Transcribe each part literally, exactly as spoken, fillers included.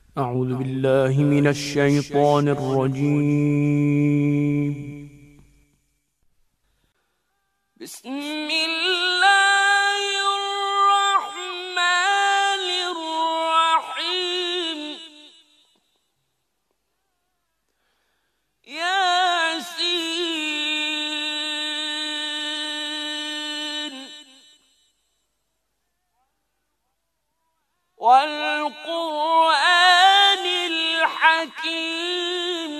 أعوذ بالله من الشيطان الرجيم. بسم الله الرحمن الرحيم. ياسين والقرآن الحكيم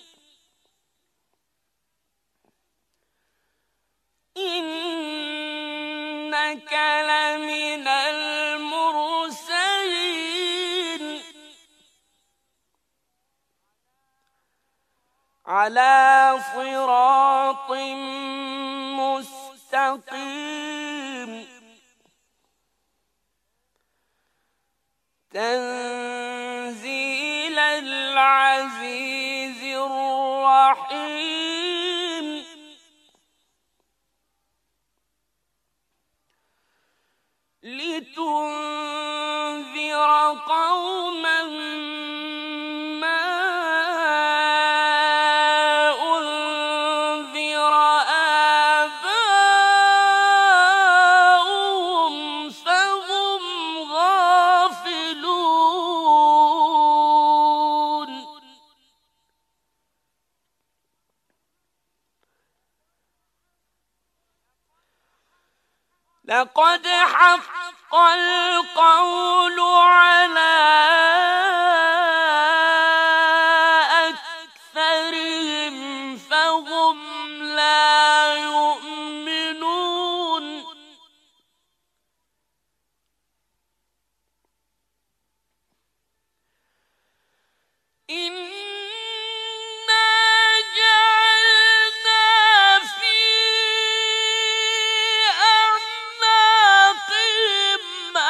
إنك لمن المرسلين على صراط مستقيم تنزيل العزيز الرحيم لتنذر قوما ما أنذر آباؤهم فهم غافلون. لقد حق القول على أكثرهم فهم لا يؤمنون. إنا جعلنا في أعناقهم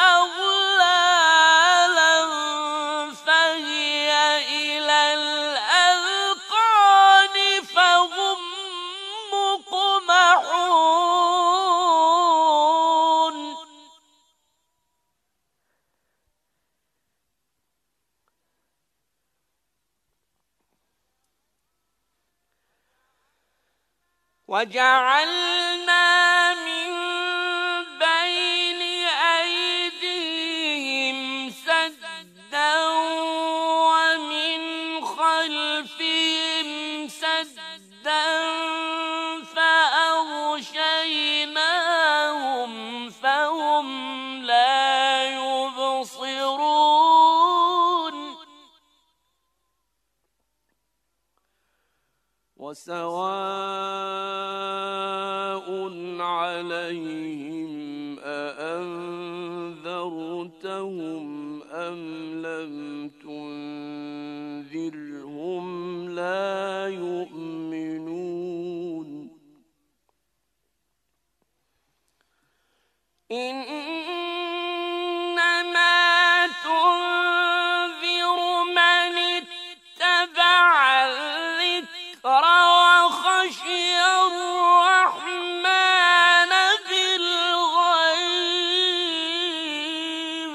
أغلالا فهي إلى الأذقان فهم مقمحون. وجعلنا من بين أيديهم سدا ومن خلفهم سدا فأغشيناهم فهم لا يبصرون. وسواء عليهم أأنذرتهم أم لم تنذرهم لا يؤمنون. إنما تنذر من اتبع الذكر وخشي الرحمن بالغيب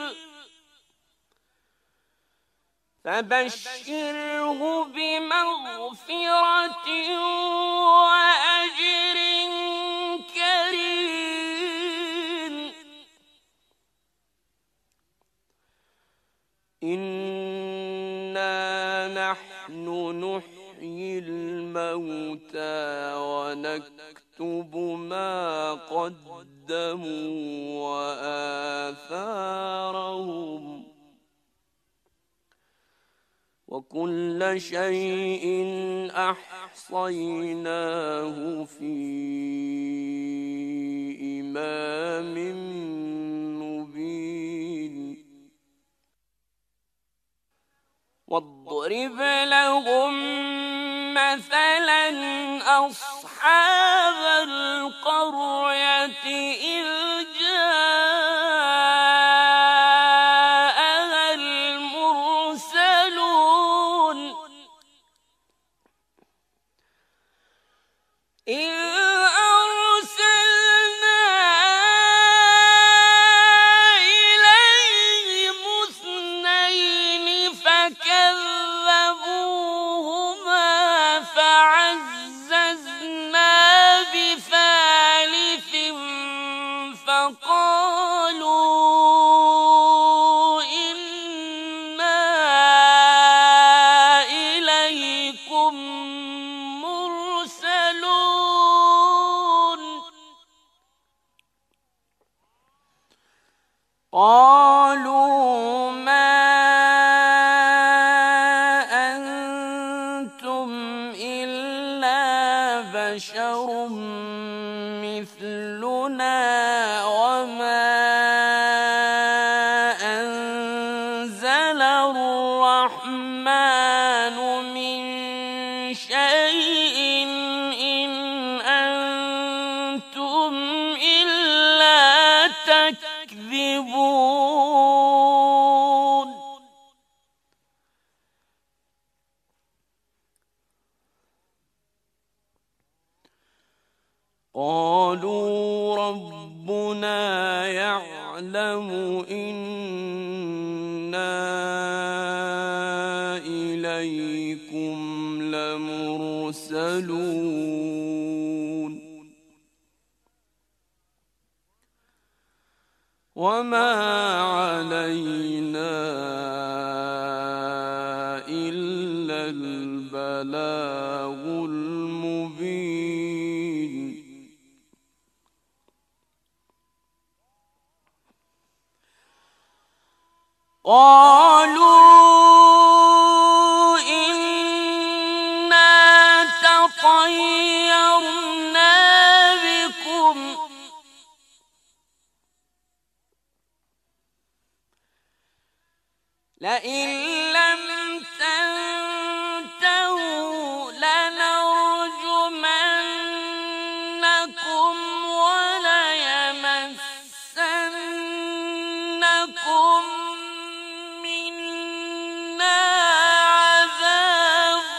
فبشره بمغفرة وأجر كريم. إنا نحن نحيي الموتى ونكتب ما قدموا وآثارهم وكل شيء أحصيناه في إمام مبين. واضرب لهم مثلا أصحاب القرية إذ جاءها المرسلون إذ أرسلنا إليهم اثنين فكانوا بشر مثلنا وما أنزل الرحمن من شيء إن أنتم إلا تكذبون قالوا ربنا يعلم إنا إليكم لمرسلون وما علينا إلا البلاغ المبين قالوا إنا تطيرنا بكم لئن لم تنتهوا لنرجمنكم وليمسنكم منا عذاب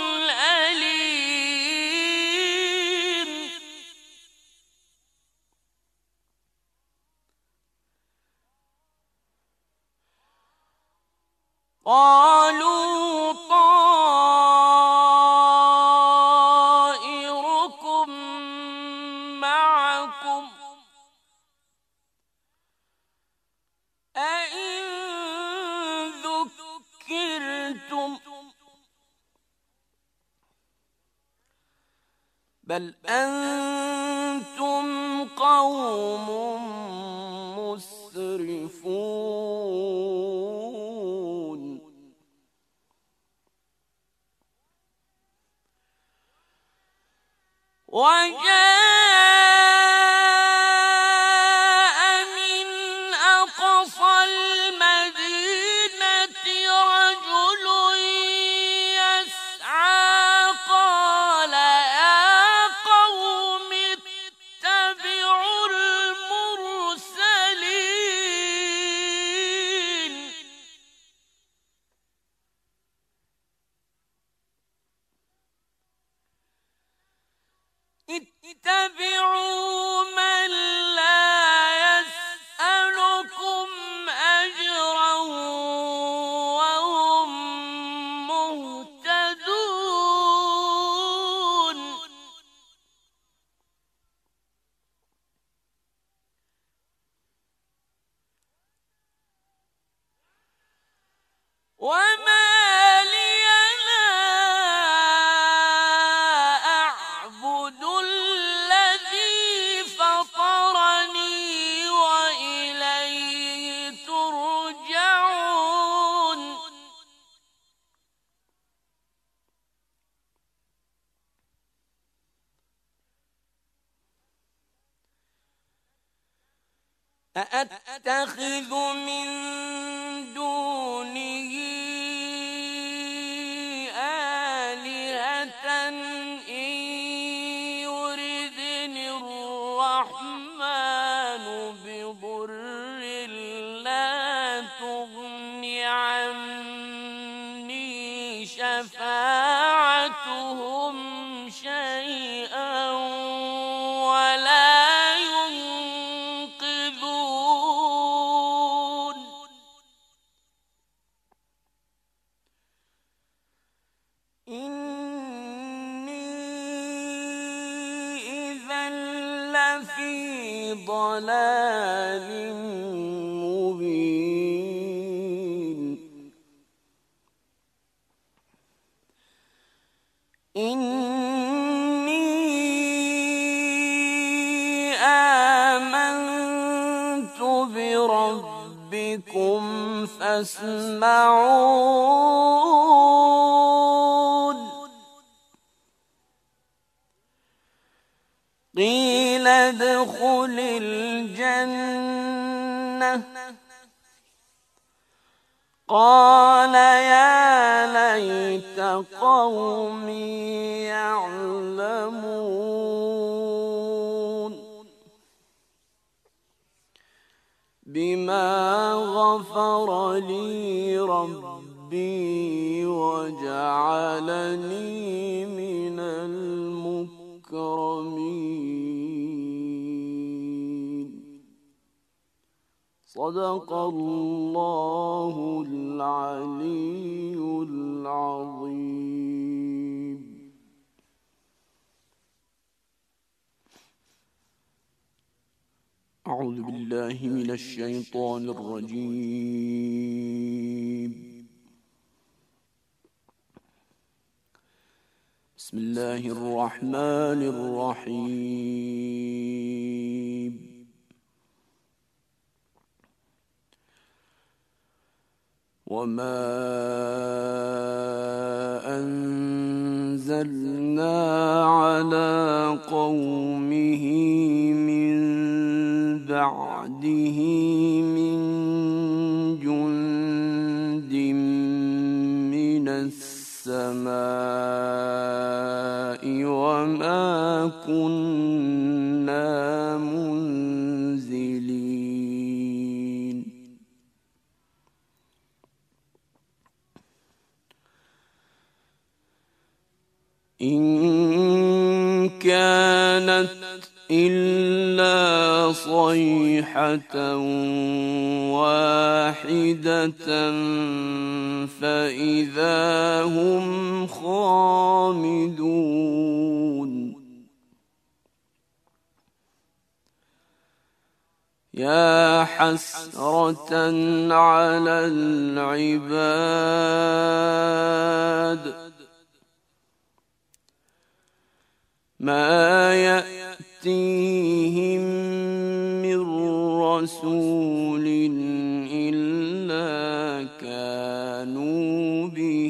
أليم قالوا طائركم معكم أئن ذكرتم بل أنتم قوم مسرفون وجاء من أقصى المدينة رجل يسعى قال يا قوم اتبعوا المرسلين اتبعوا من لا يسألكم أجرا وهم مهتدون وما لي لا أعبد الذي فطرني وإليه ترجعون أأتخذ من دونه آلهة إن يردني الرحمن بضر لا تغن عني شفاعتهم شيئا ولا ينقذون إني إذا لفي ضلال مبين إني آمنت بربكم فاسمعون ادخل الجنة قال يا ليت قومي يعلمون بما غفر لي ربي وجعلني من المكرمين. صدق الله العلي العظيم. أعوذ بالله من الشيطان الرجيم. بسم الله الرحمن الرحيم. وما أنزلنا على قومه من بعده من جند من السماء وما كنا منزلين. إن كانت إلا صيحة واحدة فإذا هم خامدون. يا حسرة على العباد ما يأتيهم من رسول إلا كانوا به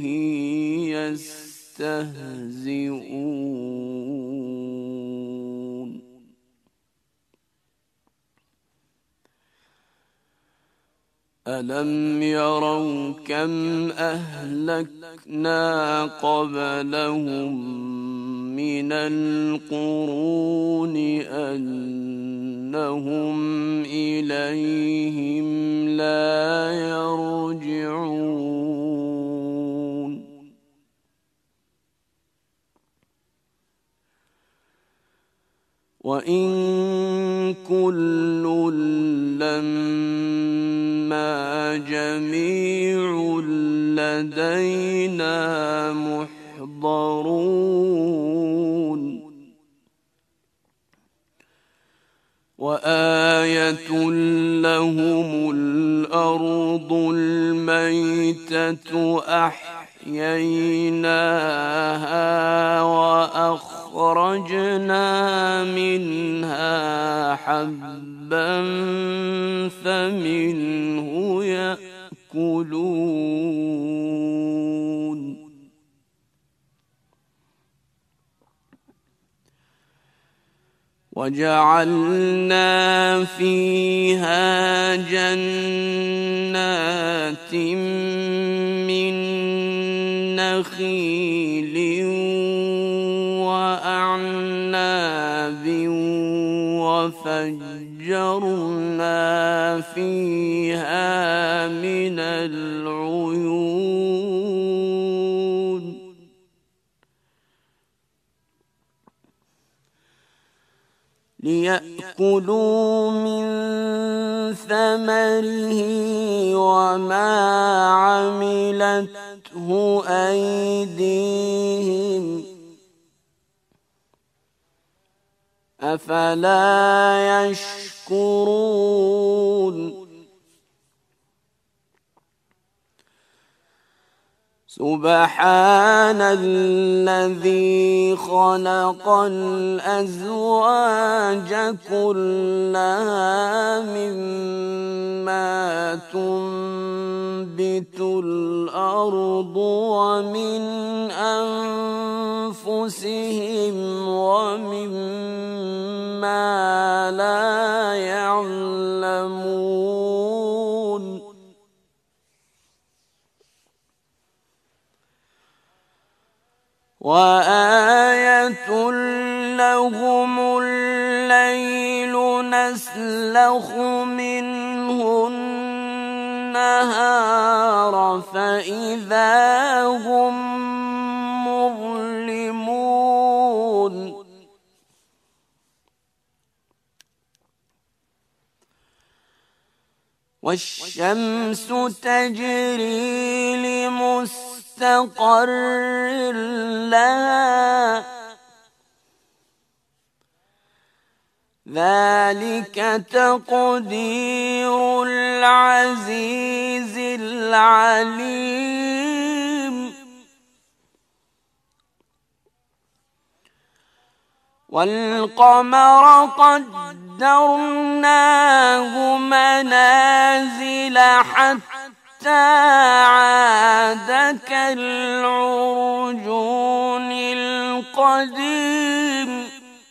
يستهزئون. ألم يروا كم أهلكنا قبلهم من القرون أنهم إليهم لا يرجعون. وإن كل لما جميع لدينا محضرون. وآية لهم الأرض الميتة أحييناها وأخرجنا منها حبا فمنه يأكلون. وجعلنا فيها جنات من نخيل وأعناب وفجرنا فيها من العيون ليأكلوا من ثمره وما عملته أيديهم أفلا يشكرون. سبحان الذي خلق الأزواج كلها مما تنبت الأرض ومن أنفسهم ومما وآية لهم الليل نسلخ منه النهار فإذا هم مظلمون والشمس تجري لمستقر لها ذلك تقدير العزيز العليم والقمر قدرناه منازل حتى عاد كالعرجون القديم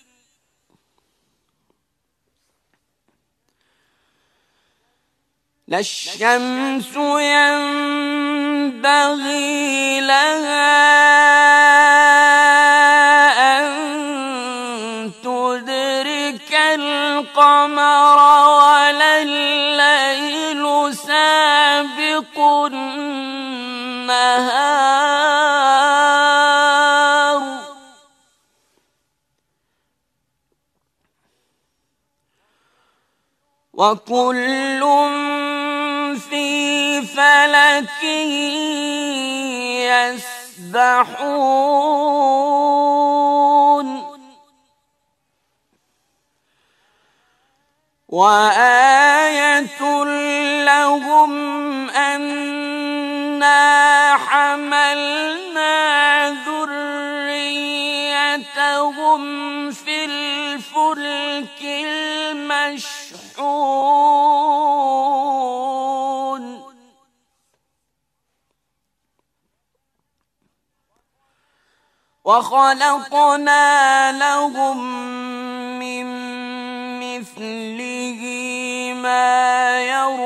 لا الشمس ينبغي لها أن تدرك القمر ولا الليل سابق النهار وكل في فلك يسبحون وآية لهم أنا حملنا ذريتهم في الفلك المشحون وخلقنا لهم من مثله ما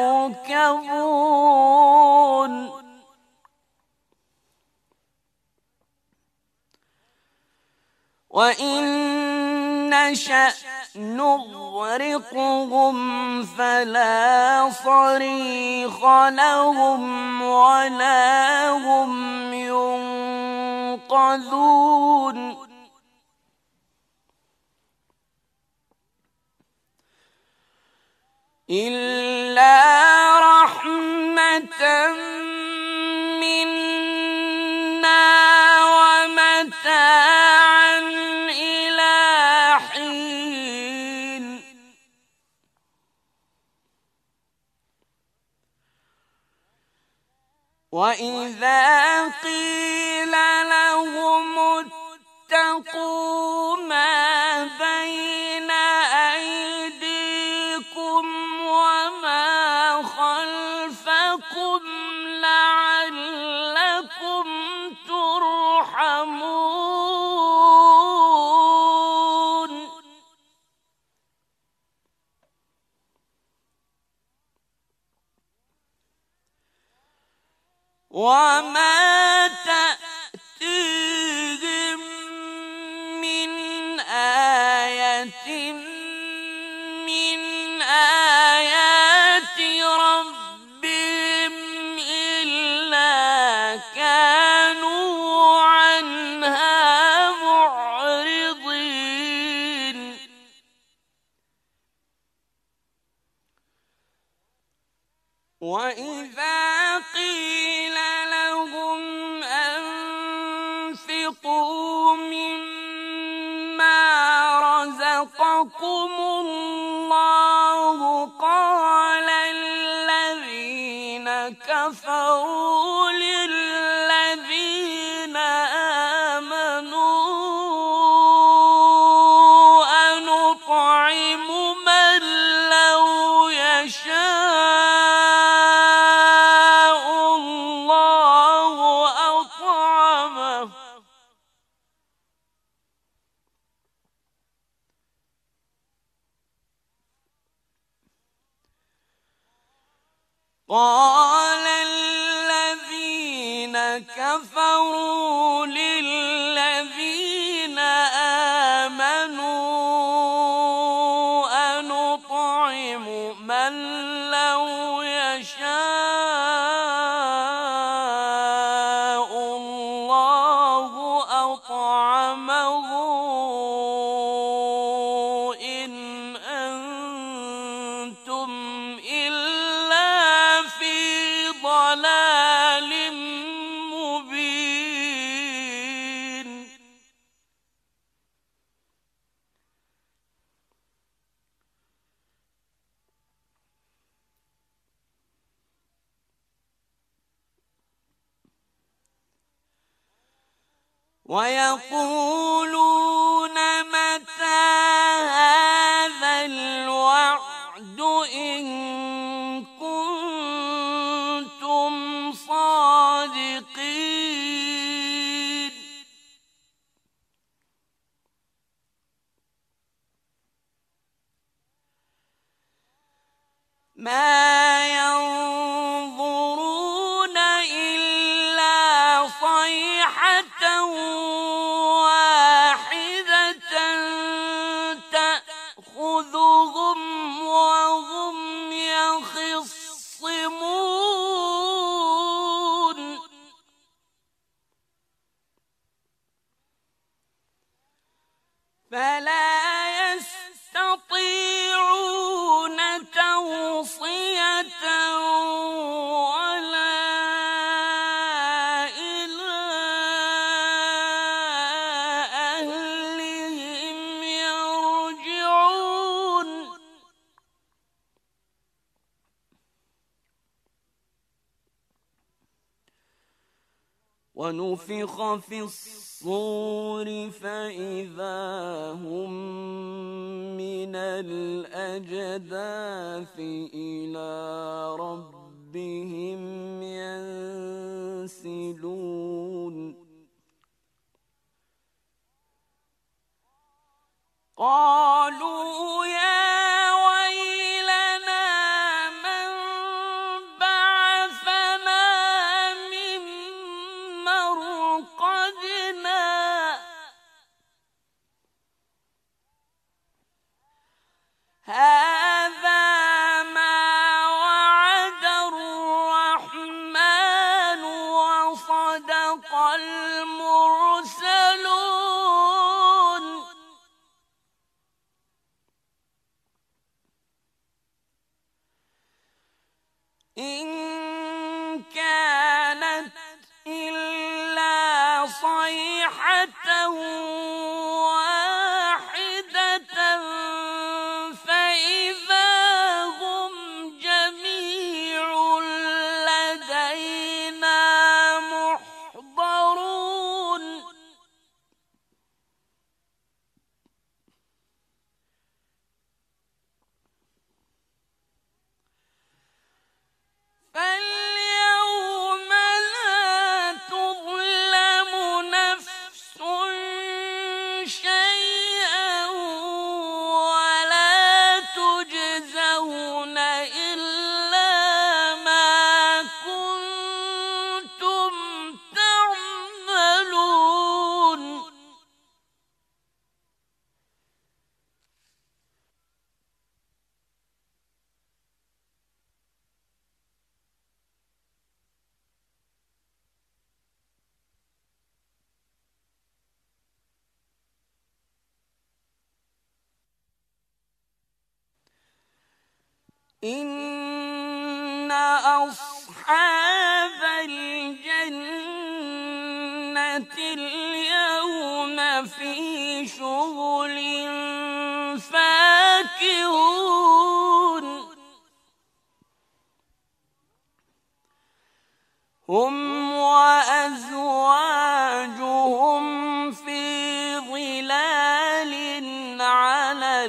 يركبون وإن نشأ نغرقهم فلا صريخ لهم ولا هم ينقذون إلا رحمة منا ومتاعا إلى حين وإذا قيل لهم اتقوا ما بين أيديكم وما خلفكم لعلكم ترحمون وما تأتيهم من آية من آيات ربهم إلا كانوا عنها معرضين وإذا قيل لهم أنفقوا مما رزقكم الله قال الذين كفروا للذين آمنوا أنطعم من لو يشاء الله أطعمه قال الذين كفروا للذين وأطعمه إن أنتم إلا في ضلال مبين. ويقولون متى هذا الوعد إن كنتم صادقين. ما ينظرون إلا صيحة واحدة تأخذهم وهم يخصمون. فلا يستطيعون توصية ولا إلى أهلهم يرجعون. ونفخ في الصور فإذا هم من الأجداث إلى ربهم ينسلون. قالوا يا ويلنا من بعثنا من مرقدنا هذا ما وعد الرحمن وصدق المرسلون. إن كانت إلا صيحة واحدة فإذا هم جميع لدينا محضرون. فاليوم لا تظلم نفس شيئا ولا تجزون إلا ما كنتم تعملون. إن أصحاب الجنة اليوم في شغل فاكهون. هم وأزواجهم في ظلال على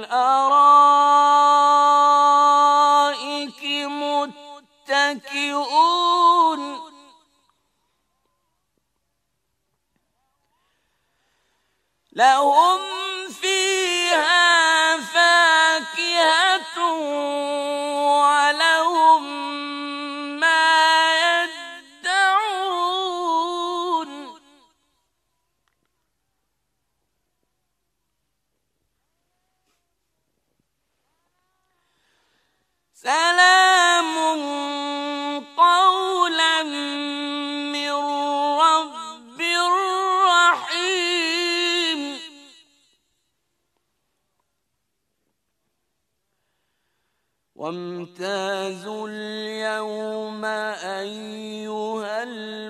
الأرائك متكئون. لهم فيها فاكهة ولهم ما يدعون. سلام قولا من رب رحيم. وامتازوا اليوم أيها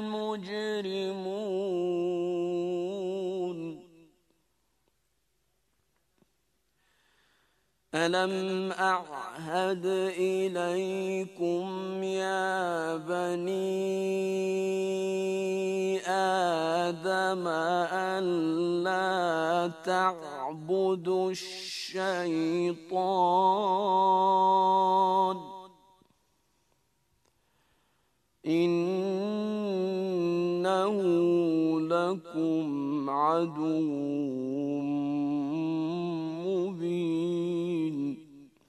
المجرمون ألم أعهد إليكم يا بني آدم ألا تعبدوا الشيطان إنه لكم عدو مبين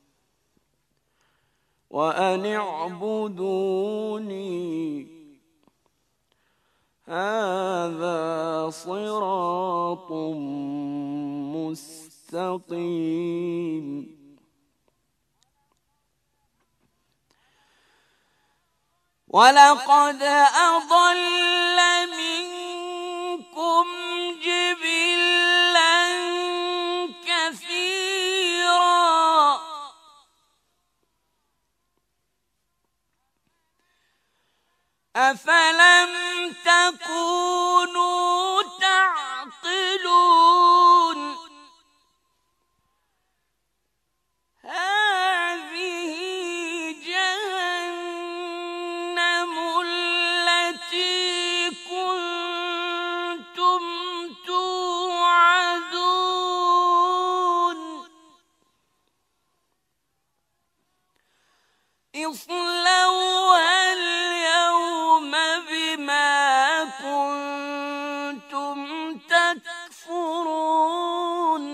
وأن اعبدوني هذا صراط مستقيم ولقد أضل منكم جبلا كثيرا أفلم تكونوا تعقلون هذه جهنم التي كنتم توعدون اصلوها اليوم بما كنتم تكفرون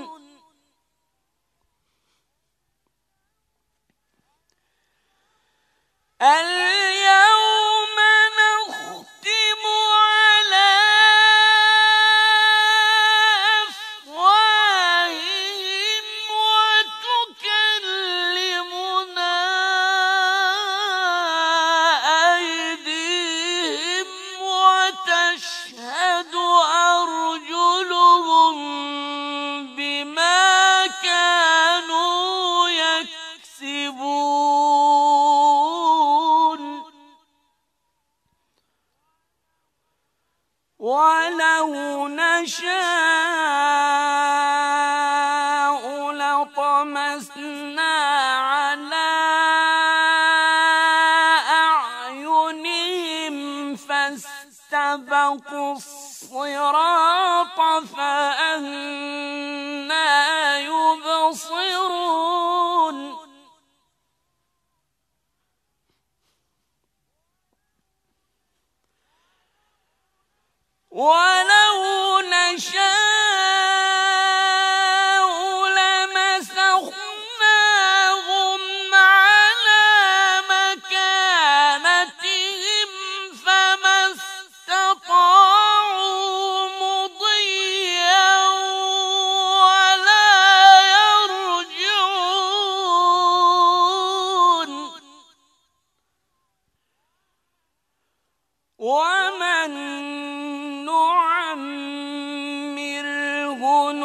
اليوم نختم على أفواههم وتكلمنا أيديهم وتشهد أرجلهم بما كانوا يكسبون ولو نشاء لطمسنا على أعينهم فاستبقوا الصراط فأنى يبصرون ولو نشاء لمسخناهم على مكانتهم فما استطاعوا مضيا ولا يرجعون ومن نعمره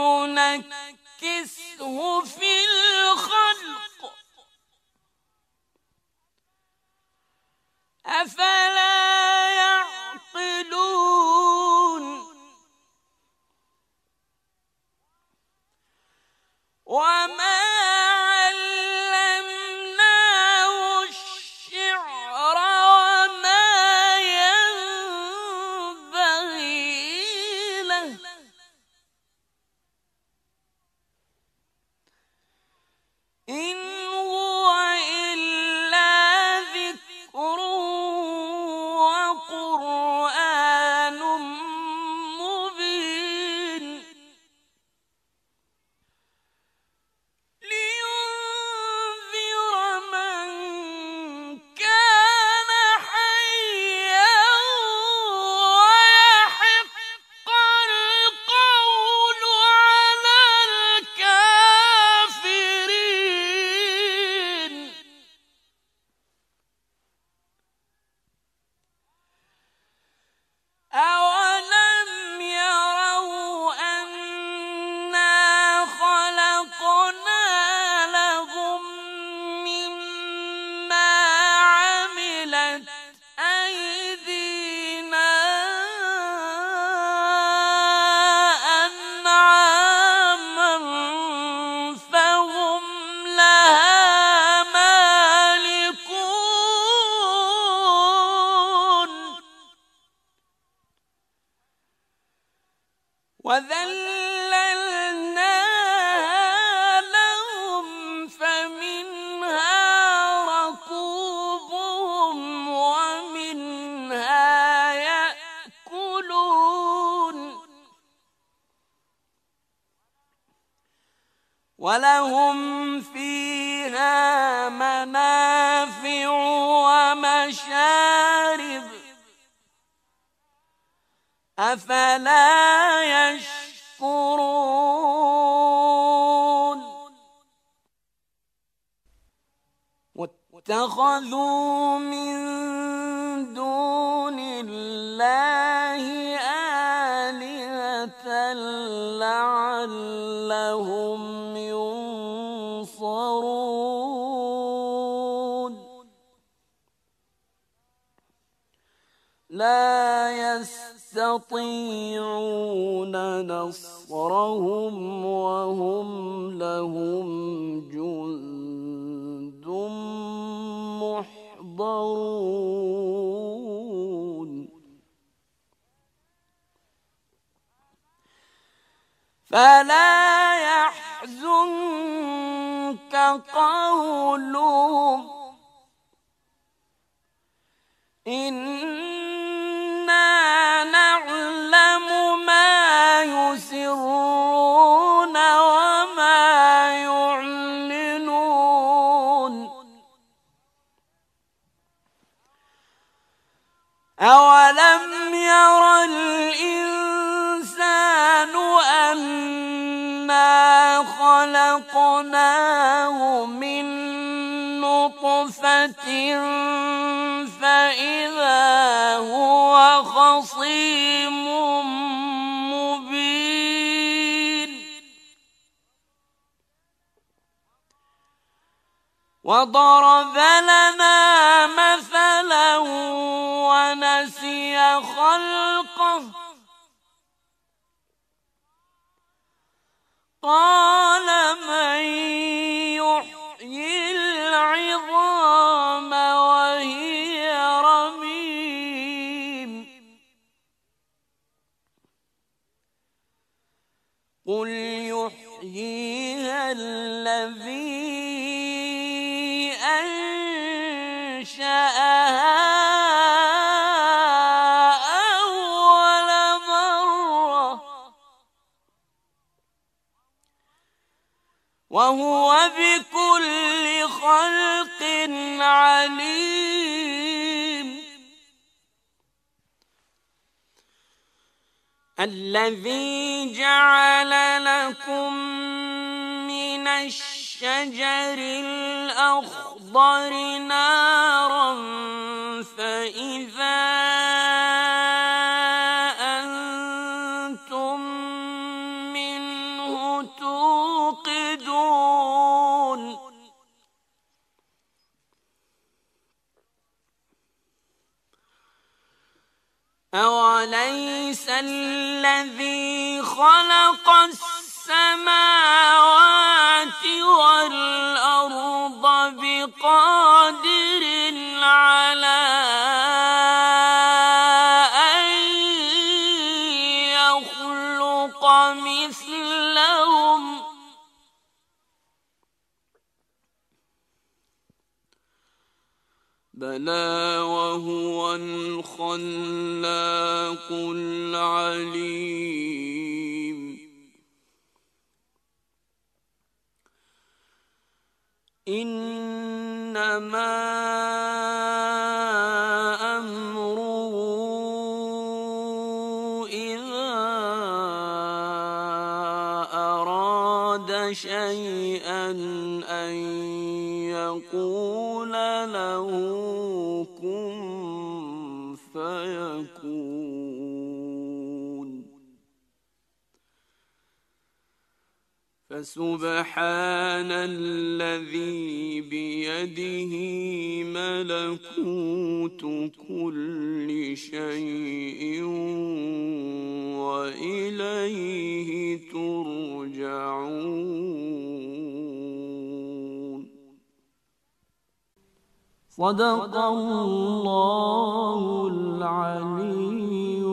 ننكسه في الخلق أفلا يعقلون وما علمناه الشعر وما ينبغي له وذللناها لهم فمنها ركوبهم ومنها يأكلون ولهم فيها منافع ومشارب أفلا يشكرون واتخذوا من دون الله آلهة لعلهم ينصرون لا يستطيعون نصرهم وهم لهم جند محضرون فلا يحزنك قولهم إنا نعلم ما يسرون وما يعلنون أولم ير الإنسان أنا خلقناه من نطفة فإذا هو خصيم مبين وضرب لنا مثلا ونسي خلقه قال من يحيي العظام وهي رميم قل يحييها الذي أنشأها أول مرة وهو بكل خلق عليم الذي جعل لكم من الشجر الأخضر نارا فإذا أنتم منه توقدون أوليس الذي خلق السماوات والأرض بقادر على أن يخلق مثلهم بلى وهو الخلاق العليم إنما أمره إذا أراد شيئا أن يقول له كن فيكون فسبحان الذي بيده ملكوت كل شيء وإليه ترجعون. صدق الله العلي